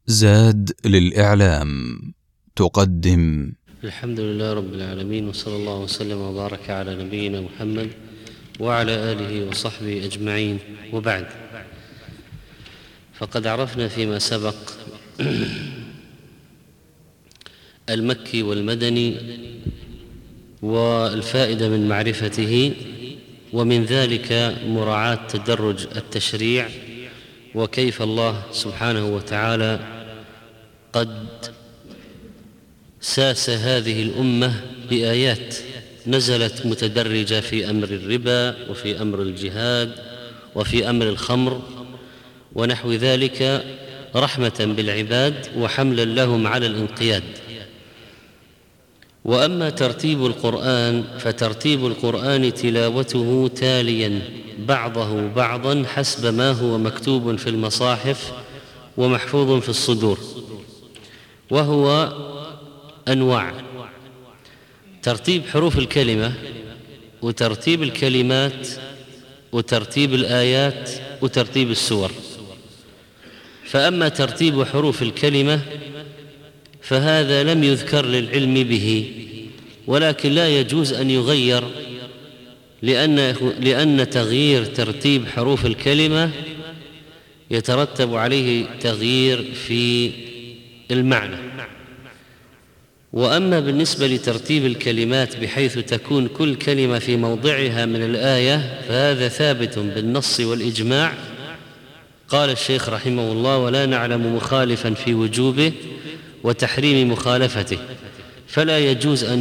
زاد للإعلام تقدم. الحمد لله رب العالمين، وصلى الله وسلم وبارك على نبينا محمد وعلى آله وصحبه أجمعين، وبعد. فقد عرفنا فيما سبق المكي والمدني والفائدة من معرفته، ومن ذلك مراعاة تدرج التشريع، وكيف الله سبحانه وتعالى قد ساس هذه الأمة بآيات نزلت متدرجة في أمر الربا، وفي أمر الجهاد، وفي أمر الخمر ونحو ذلك، رحمة بالعباد وحملا لهم على الانقياد. وأما ترتيب القرآن فترتيب القرآن تلاوته تاليا بعضه بعضا حسب ما هو مكتوب في المصاحف ومحفوظ في الصدور، وهو أنواع: ترتيب حروف الكلمة، وترتيب الكلمات، وترتيب الآيات، وترتيب السور. فأما ترتيب حروف الكلمة فهذا لم يذكر للعلم به، ولكن لا يجوز أن يغير، لأن تغيير ترتيب حروف الكلمة يترتب عليه تغيير في المعنى. وأما بالنسبة لترتيب الكلمات بحيث تكون كل كلمة في موضعها من الآية فهذا ثابت بالنص والإجماع. قال الشيخ رحمه الله: ولا نعلم مخالفا في وجوبه وتحريم مخالفته، فلا يجوز أن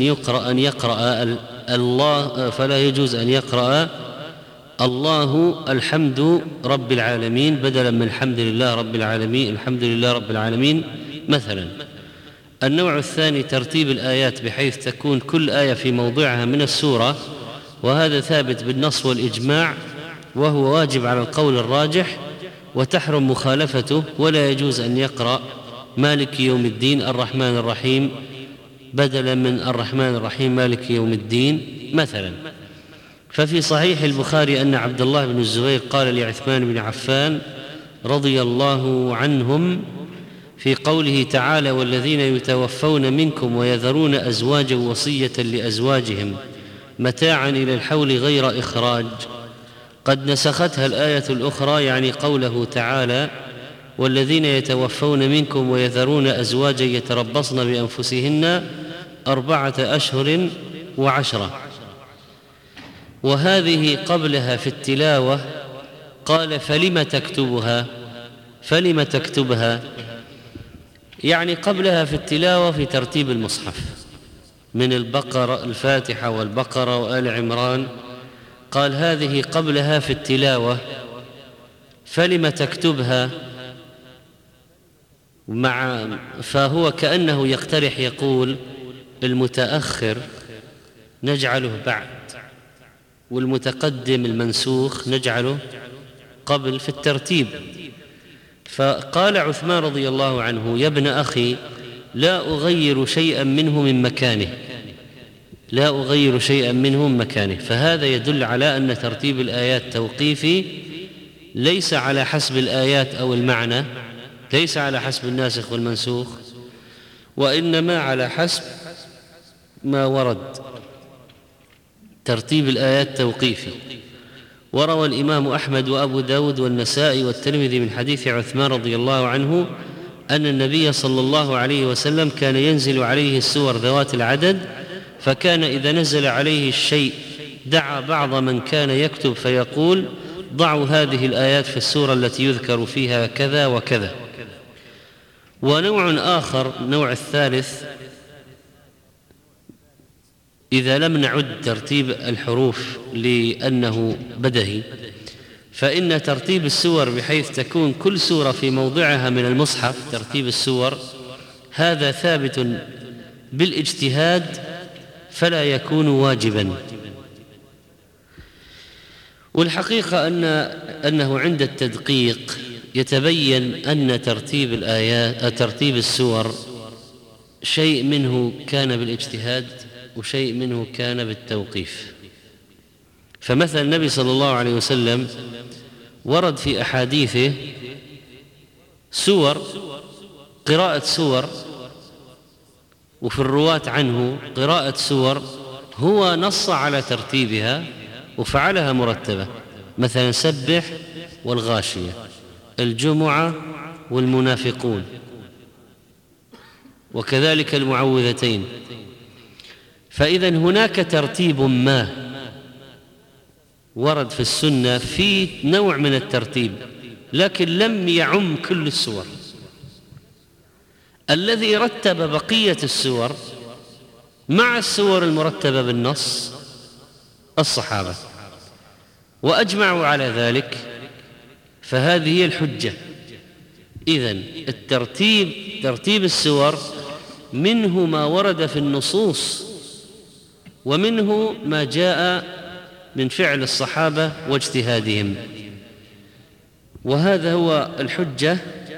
يقرأ الله الحمد رب العالمين بدلا من الحمد لله رب العالمين، الحمد لله رب العالمين مثلا. النوع الثاني ترتيب الآيات بحيث تكون كل آية في موضعها من السورة، وهذا ثابت بالنص والإجماع، وهو واجب على القول الراجح، وتحرم مخالفته، ولا يجوز أن يقرأ مالك يوم الدين الرحمن الرحيم بدلا من الرحمن الرحيم مالك يوم الدين مثلا. ففي صحيح البخاري أن عبد الله بن الزبير قال لعثمان بن عفان رضي الله عنهم في قوله تعالى: والذين يتوفون منكم ويذرون أزواجا وصية لأزواجهم متاعا إلى الحول غير إخراج، قد نسختها الآية الأخرى، يعني قوله تعالى: والذين يتوفون منكم ويذرون أزواجا يتربصن بأنفسهن 4 أشهر و10. وهذه قبلها في التلاوة قال: فلم تكتبها، يعني قبلها في التلاوة في ترتيب المصحف من البقرة، الفاتحة والبقرة وآل عمران، قال هذه قبلها في التلاوة، فلم تكتبها، فهو كأنه يقترح، يقول المتأخر نجعله بعد، والمتقدم المنسوخ نجعله قبل في الترتيب. فقال عثمان رضي الله عنه: يا ابن أخي، لا أغير شيئا منه من مكانه، فهذا يدل على أن ترتيب الآيات توقيفي، ليس على حسب الآيات أو المعنى، ليس على حسب الناسخ والمنسوخ، وإنما على حسب ما ورد. ترتيب الآيات توقيفي. وروى الإمام أحمد وأبو داود والنسائي والترمذي من حديث عثمان رضي الله عنه أن النبي صلى الله عليه وسلم كان ينزل عليه السور ذوات العدد، فكان إذا نزل عليه الشيء دعا بعض من كان يكتب فيقول: ضعوا هذه الآيات في السورة التي يذكر فيها كذا وكذا. ونوع آخر، النوع الثالث، إذا لم نعد ترتيب الحروف لأنه بدهي، فإن ترتيب السور بحيث تكون كل سورة في موضعها من المصحف، ترتيب السور هذا ثابت بالاجتهاد فلا يكون واجبا. والحقيقة أنه عند التدقيق يتبين أن ترتيب السور شيء منه كان بالاجتهاد وشيء منه كان بالتوقيف. فمثلا النبي صلى الله عليه وسلم ورد في أحاديثه سور قراءة سور وفي الرواة عنه قراءة سور هو نص على ترتيبها وفعلها مرتبة، مثلا سبح والغاشية، الجمعة والمنافقون، وكذلك المعوذتين. فإذا هناك ترتيب ما ورد في السنة في نوع من الترتيب، لكن لم يعم كل السور. الذي رتب بقية السور مع السور المرتبة بالنص الصحابة، وأجمعوا على ذلك، فهذه هي الحجة. إذن ترتيب السور منه ما ورد في النصوص، ومنه ما جاء من فعل الصحابة واجتهادهم، وهذا هو الحجة.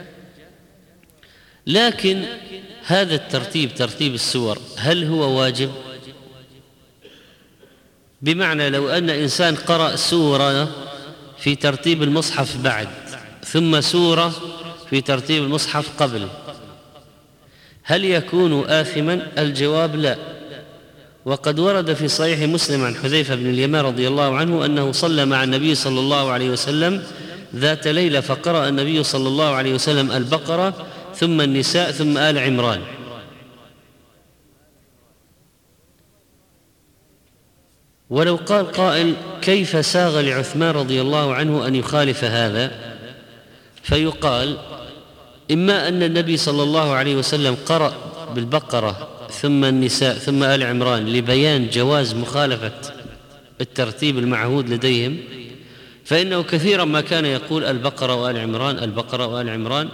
لكن هذا الترتيب، ترتيب السور، هل هو واجب؟ بمعنى لو أن إنسان قرأ سورة في ترتيب المصحف بعد، ثم سورة في ترتيب المصحف قبل، هل يكون آثما؟ الجواب لا. وقد ورد في صحيح مسلم عن حذيفة بن اليمان رضي الله عنه أنه صلى مع النبي صلى الله عليه وسلم ذات ليلة، فقرأ النبي صلى الله عليه وسلم البقرة ثم النساء ثم آل عمران. ولو قال قائل كيف ساغ لعثمان رضي الله عنه أن يخالف هذا، فيقال إما أن النبي صلى الله عليه وسلم قرأ بالبقرة ثم النساء ثم آل عمران لبيان جواز مخالفة الترتيب المعهود لديهم، فإنه كثيرا ما كان يقول البقرة وآل عمران، البقرة وآل عمران.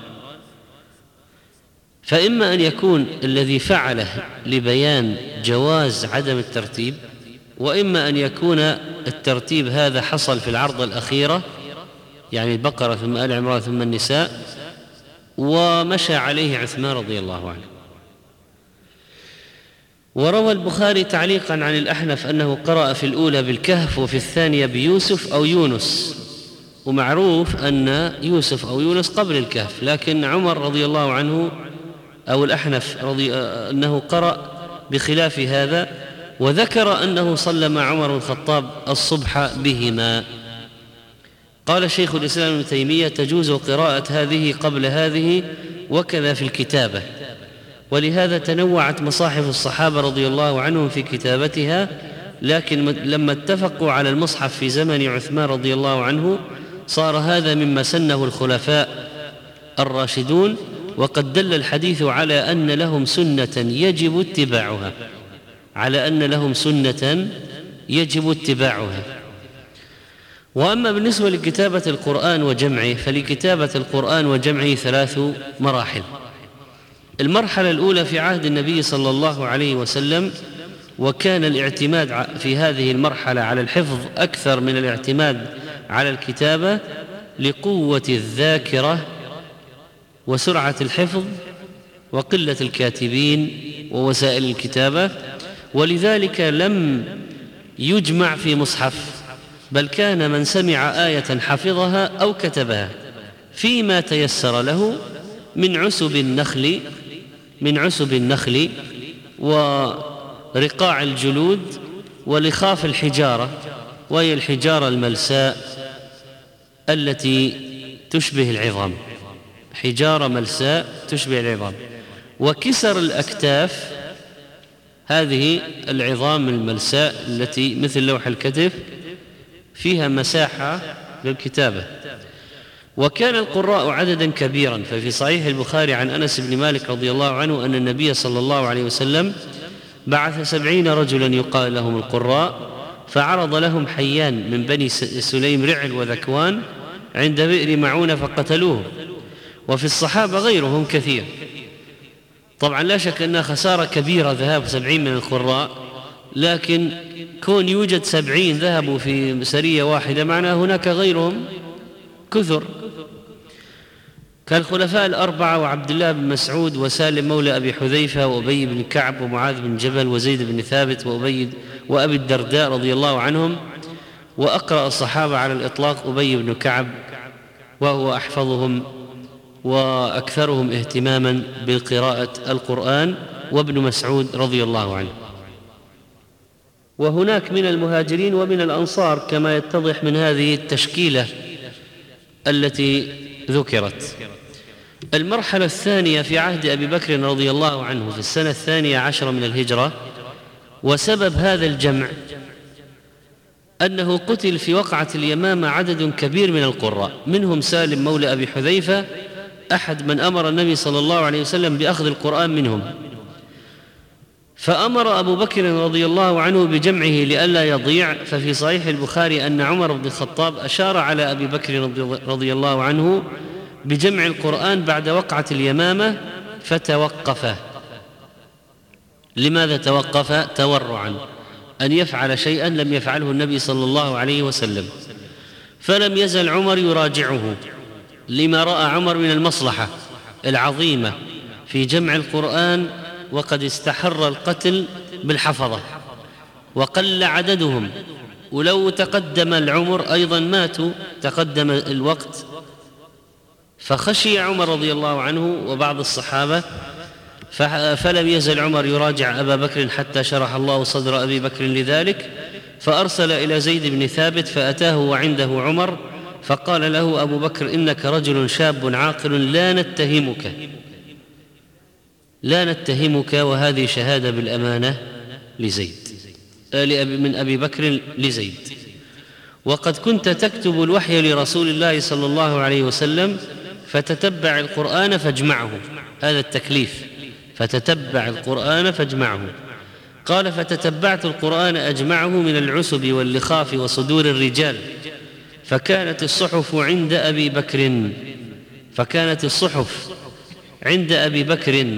فإما أن يكون الذي فعله لبيان جواز عدم الترتيب، وإما أن يكون الترتيب هذا حصل في العرضة الأخيرة، يعني البقرة ثم آل عمران ثم النساء، ومشى عليه عثمان رضي الله عنه. وروى البخاري تعليقا عن الأحنف أنه قرأ في الأولى بالكهف وفي الثانية بيوسف أو يونس، ومعروف أن يوسف أو يونس قبل الكهف، لكن عمر رضي الله عنه أو الأحنف أنه قرأ بخلاف هذا، وذكر أنه صلى مع عمر بن الخطاب الصبح بهما. قال شيخ الإسلام ابن تيمية تجوز قراءة هذه قبل هذه، وكذا في الكتابة، ولهذا تنوعت مصاحف الصحابة رضي الله عنهم في كتابتها، لكن لما اتفقوا على المصحف في زمن عثمان رضي الله عنه صار هذا مما سنه الخلفاء الراشدون، وقد دل الحديث على أن لهم سنة يجب اتباعها، على أن لهم سنة يجب اتباعها. وأما بالنسبة لكتابة القرآن وجمعه، فلكتابة القرآن وجمعه 3 مراحل. المرحلة الأولى في عهد النبي صلى الله عليه وسلم، وكان الاعتماد في هذه المرحلة على الحفظ أكثر من الاعتماد على الكتابة، لقوة الذاكرة وسرعة الحفظ وقلة الكاتبين ووسائل الكتابة، ولذلك لم يجمع في مصحف، بل كان من سمع آية حفظها أو كتبها فيما تيسر له من عسب النخل ورقاع الجلود ولخاف الحجارة، وهي الحجارة الملساء التي تشبه العظام، حجارة ملساء تشبه العظام، وكسر الأكتاف، هذه العظام الملساء التي مثل لوح الكتف فيها مساحة للكتابة. وكان القراء عددا كبيرا، ففي صحيح البخاري عن أنس بن مالك رضي الله عنه أن النبي صلى الله عليه وسلم بعث 70 رجلا يقال لهم القراء، فعرض لهم حيان من بني سليم رعل وذكوان عند بئر معونة فقتلوه. وفي الصحابة غيرهم كثير. طبعا لا شك أنها خسارة كبيرة ذهاب 70 من القراء، لكن كون يوجد 70 ذهبوا في سرية واحدة معناه هناك غيرهم كثر، كالخلفاء الأربعة وعبد الله بن مسعود وسالم مولى أبي حذيفة وأبي بن كعب ومعاذ بن جبل وزيد بن ثابت وأبي الدرداء رضي الله عنهم. وأقرأ الصحابة على الإطلاق أبي بن كعب، وهو أحفظهم وأكثرهم اهتماما بقراءة القرآن، وابن مسعود رضي الله عنه. وهناك من المهاجرين ومن الأنصار كما يتضح من هذه التشكيلة التي ذكرت. المرحلة الثانية في عهد أبي بكر رضي الله عنه في السنة 12 من الهجرة، وسبب هذا الجمع أنه قتل في وقعة اليمامة عدد كبير من القراء، منهم سالم مولى أبي حذيفة أحد من أمر النبي صلى الله عليه وسلم بأخذ القرآن منهم، فأمر أبو بكر رضي الله عنه بجمعه لئلا يضيع. ففي صحيح البخاري أن عمر بن الخطاب أشار على أبي بكر رضي الله عنه بجمع القرآن بعد وقعة اليمامة فتوقف. لماذا توقف؟ تورعا أن يفعل شيئا لم يفعله النبي صلى الله عليه وسلم. فلم يزل عمر يراجعه لما رأى عمر من المصلحة العظيمة في جمع القرآن، وقد استحر القتل بالحفظة وقل عددهم، ولو تقدم العمر أيضا ماتوا، تقدم الوقت. فخشي عمر رضي الله عنه وبعض الصحابة، فلم يزل عمر يراجع أبا بكر حتى شرح الله صدر أبي بكر لذلك، فأرسل إلى زيد بن ثابت فأتاه وعنده عمر، فقال له أبو بكر: إنك رجل شاب عاقل لا نتهمك، وهذه شهادة بالأمانة لزيد من أبي بكر لزيد، وقد كنت تكتب الوحي لرسول الله صلى الله عليه وسلم، فتتبع القرآن فاجمعه. هذا التكليف، فتتبع القرآن فاجمعه. قال: فتتبعت القرآن أجمعه من العسب واللخاف وصدور الرجال، فكانت الصحف عند أبي بكر.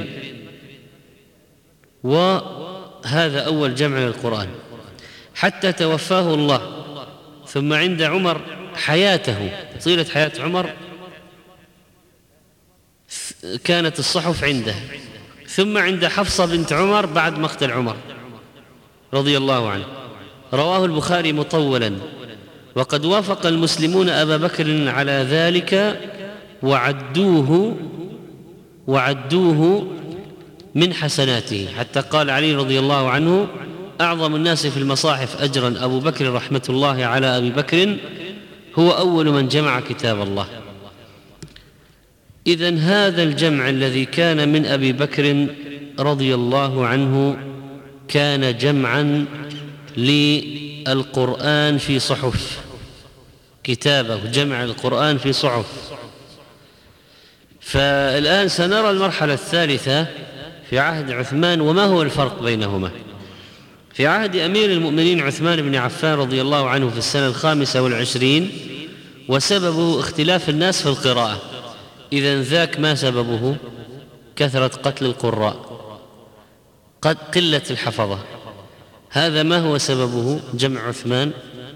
وهذا أول جمع للقرآن حتى توفاه الله. ثم عند عمر حياته، طيلة حياة عمر كانت الصحف عنده. ثم عند حفصة بنت عمر بعد مقتل عمر رضي الله عنه. رواه البخاري مطولا. وقد وافق المسلمون أبا بكر على ذلك وعدوه من حسناته، حتى قال علي رضي الله عنه: أعظم الناس في المصاحف أجرا أبو بكر رحمة الله على أبي بكر، هو أول من جمع كتاب الله. إذن هذا الجمع الذي كان من أبي بكر رضي الله عنه كان جمعا للقرآن في صحف، كتابه جمع القرآن في صحف. فالآن سنرى المرحلة الثالثة في عهد عثمان، وما هو الفرق بينهما. في عهد أمير المؤمنين عثمان بن عفان رضي الله عنه في السنة 25، وسببه اختلاف الناس في القراءة. إذن ذاك ما سببه؟ كثرة قتل القراء، قد قلة الحفظة. هذا ما هو سببه؟ جمع عثمان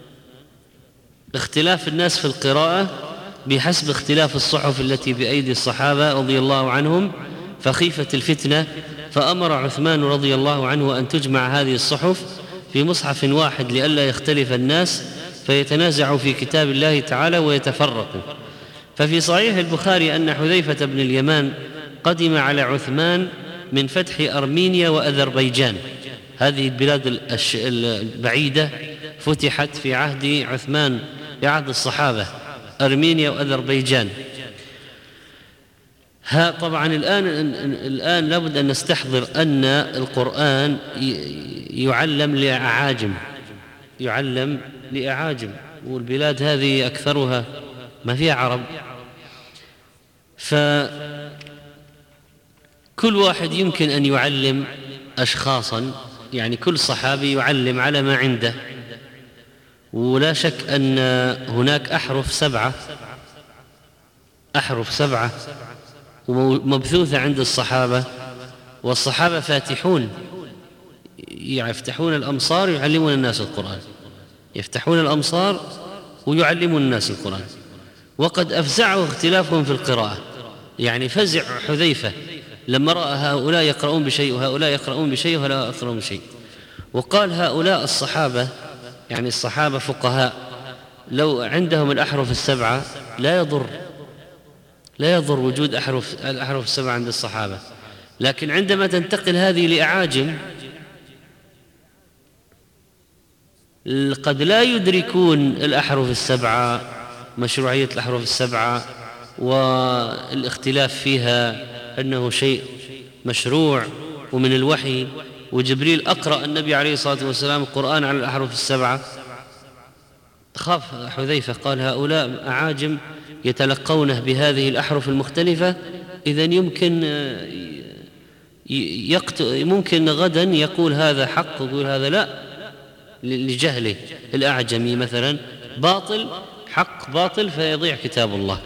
اختلاف الناس في القراءة بحسب اختلاف الصحف التي بأيدي الصحابة رضي الله عنهم، فخيفة الفتنة، فأمر عثمان رضي الله عنه أن تجمع هذه الصحف في مصحف واحد لئلا يختلف الناس فيتنازعوا في كتاب الله تعالى ويتفرقوا. ففي صحيح البخاري أن حذيفة بن اليمان قدم على عثمان من فتح أرمينيا وأذربيجان، هذه البلاد البعيدة فتحت في عهد عثمان في عهد الصحابة، أرمينيا وأذربيجان. طبعا الآن لابد أن نستحضر أن القرآن يعلم لأعاجم، والبلاد هذه أكثرها ما فيها عرب، فكل واحد يمكن أن يعلم أشخاصا، يعني كل صحابي يعلم على ما عنده. ولا شك أن هناك أحرف سبعة ومبثوثة عند الصحابة، والصحابة فاتحون، يفتحون الأمصار يعلمون الناس القرآن، يفتحون الأمصار ويعلمون الناس القرآن. وقد أفزعه اختلافهم في القراءة، يعني فزع حذيفة لما رأى هؤلاء يقرؤون بشيء وهؤلاء يقرؤون بشيء وهؤلاء يقرؤون بشيء، وقال هؤلاء الصحابة، يعني الصحابة فقهاء، لو عندهم الأحرف السبعة لا يضر، لا يضر وجود الأحرف السبعة عند الصحابة، لكن عندما تنتقل هذه لأعاجم قد لا يدركون الأحرف السبعة، مشروعية الأحرف السبعة والاختلاف فيها أنه شيء مشروع ومن الوحي، وجبريل أقرأ النبي عليه الصلاة والسلام القرآن على الأحرف السبعة. خاف حذيفة، قال هؤلاء أعاجم يتلقونه بهذه الأحرف المختلفة، إذن ممكن غدا يقول هذا حق ويقول هذا لا، لجهله الأعجمي مثلا باطل حق باطل فيضيع كتاب الله.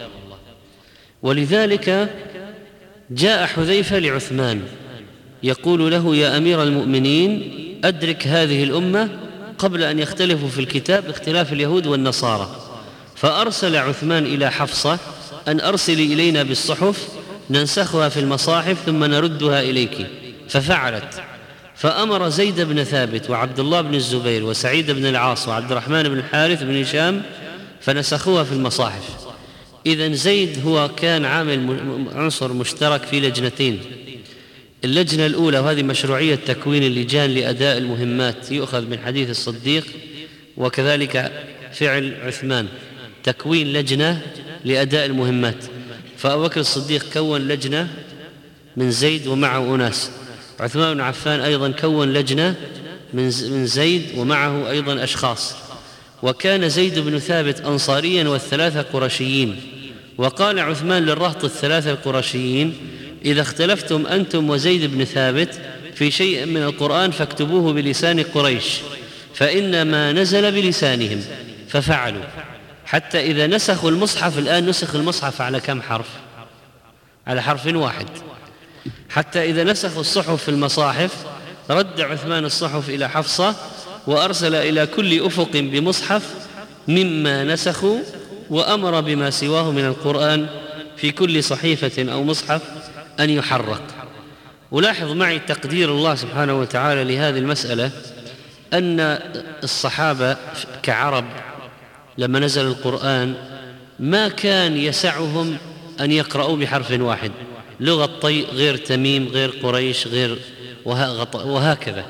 ولذلك جاء حذيفة لعثمان يقول له يا أمير المؤمنين أدرك هذه الأمة قبل أن يختلفوا في الكتاب اختلاف اليهود والنصارى. فأرسل عثمان إلى حفصة أن أرسلي إلينا بالصحف ننسخها في المصاحف ثم نردها إليك، ففعلت. فأمر زيد بن ثابت وعبد الله بن الزبير وسعيد بن العاص وعبد الرحمن بن الحارث بن هشام فنسخوها في المصاحف. إذن زيد هو كان عامل عنصر مشترك في لجنتين، اللجنة الأولى وهذه مشروعية تكوين اللجان لأداء المهمات يؤخذ من حديث الصديق، وكذلك فعل عثمان تكوين لجنة لأداء المهمات. فأبو بكر الصديق كون لجنة من زيد ومعه أناس، عثمان بن عفان أيضا كون لجنة من زيد ومعه أيضا أشخاص، وكان زيد بن ثابت أنصاريا والثلاثة قرشيين. وقال عثمان للرهط الثلاثة القرشيين إذا اختلفتم أنتم وزيد بن ثابت في شيء من القرآن فاكتبوه بلسان قريش فإن ما نزل بلسانهم. ففعلوا حتى إذا نسخوا المصحف، الآن نسخ المصحف على كم حرف؟ على حرف واحد. حتى إذا نسخوا الصحف في المصاحف رد عثمان الصحف إلى حفصة وأرسل إلى كل أفق بمصحف مما نسخوا، وأمر بما سواه من القرآن في كل صحيفة أو مصحف أن يحرق. ولاحظ معي تقدير الله سبحانه وتعالى لهذه المسألة، أن الصحابة كعرب لما نزل القرآن ما كان يسعهم أن يقرأوا بحرف واحد، لغة طي غير تميم غير قريش غير وهكذا.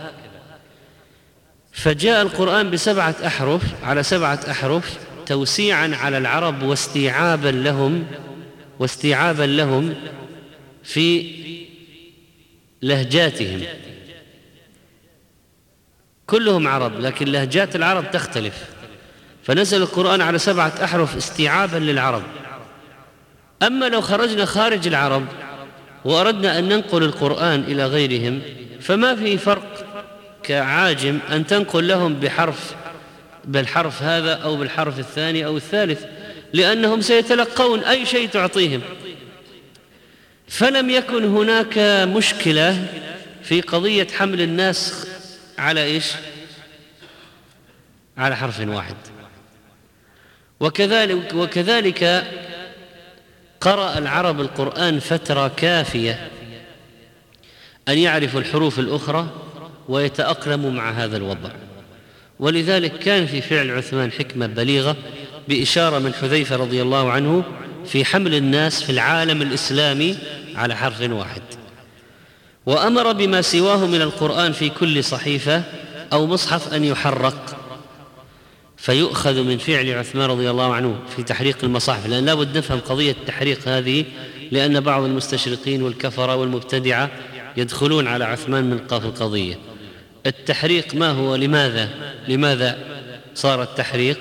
فجاء القرآن بسبعة أحرف على سبعة أحرف توسيعا على العرب واستيعابا لهم في لهجاتهم. كلهم عرب لكن لهجات العرب تختلف، فنزل القرآن على سبعة أحرف استيعابا للعرب. أما لو خرجنا خارج العرب وأردنا أن ننقل القرآن إلى غيرهم فما في فرق كعاجم أن تنقل لهم بالحرف هذا أو بالحرف الثاني أو الثالث، لأنهم سيتلقون أي شيء تعطيهم. فلم يكن هناك مشكلة في قضية حمل الناس على إيش؟ على حرف واحد. وكذلك قرأ العرب القرآن فترة كافية أن يعرفوا الحروف الأخرى ويتأقلموا مع هذا الوضع. ولذلك كان في فعل عثمان حكمة بليغة بإشارة من حذيفة رضي الله عنه في حمل الناس في العالم الإسلامي على حرف واحد. وأمر بما سواه من القرآن في كل صحيفة أو مصحف أن يحرق، فيؤخذ من فعل عثمان رضي الله عنه في تحريق المصاحف، لأن لابد نفهم قضية التحريق هذه، لأن بعض المستشرقين والكفرة والمبتدعة يدخلون على عثمان من القضية. التحريق ما هو؟ لماذا صار التحريق؟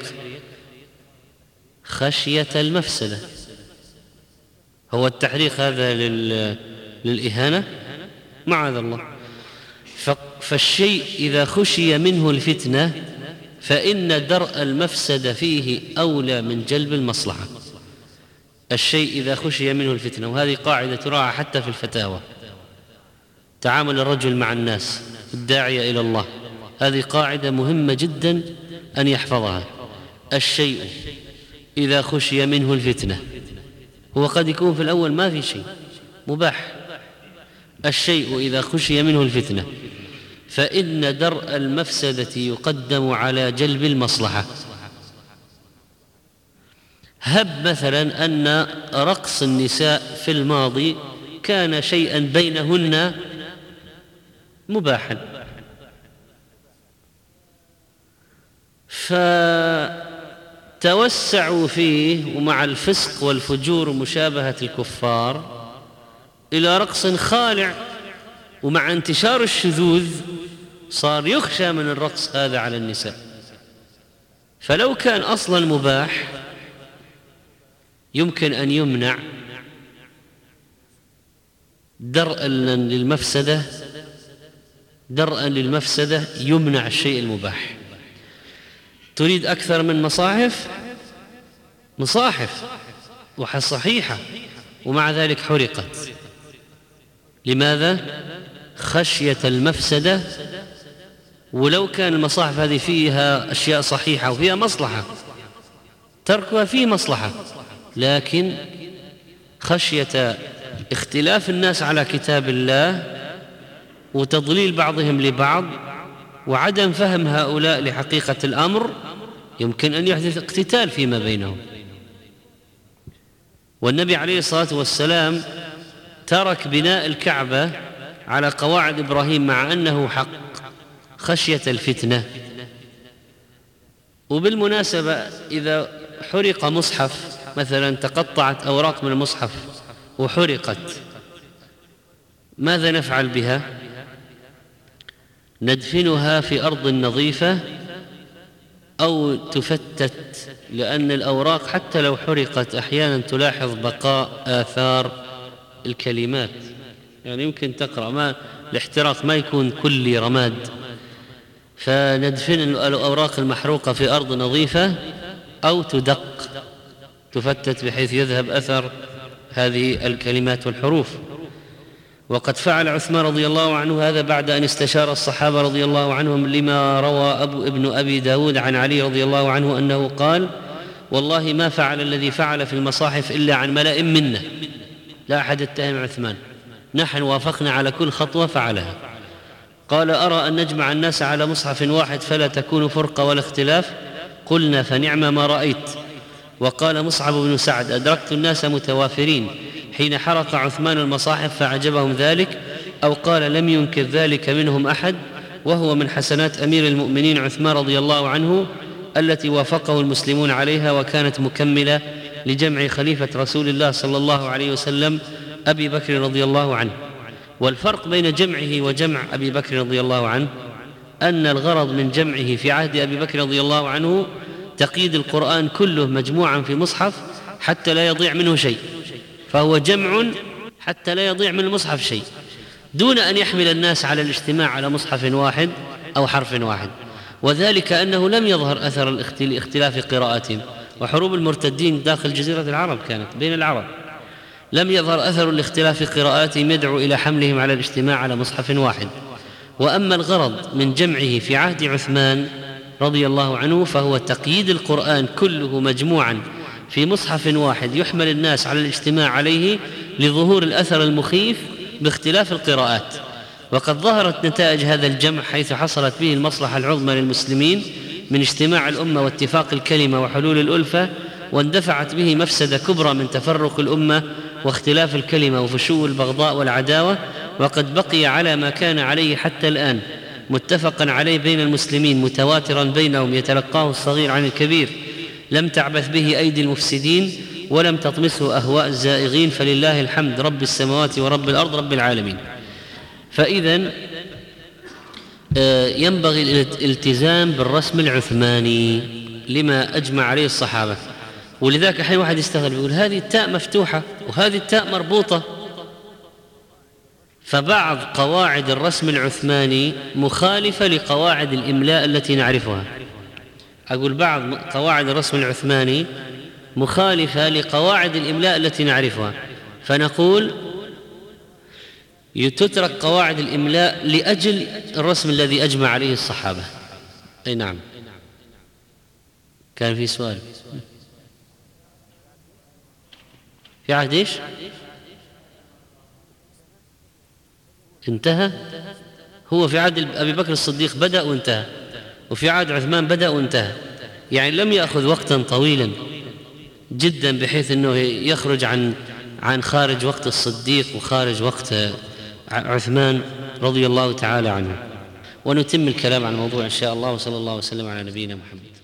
خشية المفسدة. هو التحريق هذا للإهانة؟ معاذ الله. فالشيء إذا خشي منه الفتنة فإن درء المفسدة فيه أولى من جلب المصلحة. الشيء إذا خشي منه الفتنة، وهذه قاعدة تراعى حتى في الفتاوى، تعامل الرجل مع الناس الداعية إلى الله، هذه قاعدة مهمة جدا أن يحفظها. الشيء إذا خشي منه الفتنة، هو قد يكون في الأول ما في شيء مباح. الشيء إذا خشي منه الفتنة فإن درء المفسدة يقدم على جلب المصلحة. هب مثلا أن رقص النساء في الماضي كان شيئا بينهن مباحا، فتوسعوا فيه ومع الفسق والفجور ومشابهة الكفار إلى رقص خالع، ومع انتشار الشذوذ صار يخشى من الرقص هذا على النساء. فلو كان أصلا مباح يمكن أن يمنع درءا للمفسدة يمنع الشيء المباح. تريد أكثر من مصاحف صحيحة ومع ذلك حرقت. لماذا؟ خشية المفسدة. ولو كان المصاحف هذه فيها أشياء صحيحة وفيها مصلحة تركها فيه مصلحة، لكن خشية اختلاف الناس على كتاب الله وتضليل بعضهم لبعض وعدم فهم هؤلاء لحقيقة الأمر يمكن أن يحدث اقتتال فيما بينهم. والنبي عليه الصلاة والسلام ترك بناء الكعبة على قواعد إبراهيم مع أنه حق خشية الفتنة. وبالمناسبة إذا حرق مصحف مثلا، تقطعت أوراق من المصحف وحرقت، ماذا نفعل بها؟ ندفنها في أرض نظيفة أو تفتت، لأن الأوراق حتى لو حرقت أحيانا تلاحظ بقاء آثار الكلمات، يعني يمكن تقرأ الاحتراق ما يكون كلي رماد، فندفن الأوراق المحروقة في أرض نظيفة أو تدق تفتت بحيث يذهب أثر هذه الكلمات والحروف. وقد فعل عثمان رضي الله عنه هذا بعد أن استشار الصحابة رضي الله عنهم، لما روى ابن أبي داود عن علي رضي الله عنه أنه قال: والله ما فعل الذي فعل في المصاحف إلا عن ملأ منا، لا أحد يتهم عثمان، نحن وافقنا على كل خطوة فعلها. قال: أرى أن نجمع الناس على مصحف واحد فلا تكون فرقة ولا اختلاف. قلنا: فنعم ما رأيت. وقال مصعب بن سعد: أدركت الناس متوافرين حين حرق عثمان المصاحف فعجبهم ذلك، أو قال لم ينكر ذلك منهم أحد، وهو من حسنات أمير المؤمنين عثمان رضي الله عنه التي وافقه المسلمون عليها، وكانت مكملة لجمع خليفة رسول الله صلى الله عليه وسلم أبي بكر رضي الله عنه. والفرق بين جمعه وجمع أبي بكر رضي الله عنه أن الغرض من جمعه في عهد أبي بكر رضي الله عنه تقييد القرآن كله مجموعا في مصحف حتى لا يضيع منه شيء، فهو جمع حتى لا يضيع من المصحف شيء، دون أن يحمل الناس على الاجتماع على مصحف واحد أو حرف واحد. وذلك أنه لم يظهر أثر اختلاف قراءاتهم، وحروب المرتدين داخل جزيرة العرب كانت بين العرب، لم يظهر أثر الاختلاف قراءاتهم يدعو إلى حملهم على الاجتماع على مصحف واحد. وأما الغرض من جمعه في عهد عثمان رضي الله عنه فهو تقييد القرآن كله مجموعا في مصحف واحد يحمل الناس على الاجتماع عليه لظهور الأثر المخيف باختلاف القراءات. وقد ظهرت نتائج هذا الجمع حيث حصلت به المصلحة العظمى للمسلمين من اجتماع الأمة واتفاق الكلمة وحلول الألفة، واندفعت به مفسدة كبرى من تفرق الأمة واختلاف الكلمة وفشو البغضاء والعداوة. وقد بقي على ما كان عليه حتى الآن متفقا عليه بين المسلمين متواترا بينهم يتلقاه الصغير عن الكبير، لم تعبث به أيدي المفسدين ولم تطمسه أهواء الزائغين، فلله الحمد رب السماوات ورب الأرض رب العالمين. فإذن ينبغي الالتزام بالرسم العثماني لما أجمع عليه الصحابة. ولذلك حين واحد يستغرب يقول هذه التاء مفتوحة وهذه التاء مربوطة، فبعض قواعد الرسم العثماني مخالفة لقواعد الإملاء التي نعرفها. أقول بعض قواعد الرسم العثماني مخالفة لقواعد الإملاء التي نعرفها، فنقول تترك قواعد الإملاء لأجل الرسم الذي أجمع عليه الصحابة. أي نعم، كان في سؤال في عهد إيش؟ انتهى. هو في عهد أبي بكر الصديق بدأ وانتهى، وفي عهد عثمان بدأ وانتهى، يعني لم يأخذ وقتا طويلا. جدا بحيث أنه يخرج عن خارج وقت الصديق وخارج وقت عثمان رضي الله تعالى عنه. ونتم الكلام عن الموضوع إن شاء الله، وصلى الله وسلم على نبينا محمد.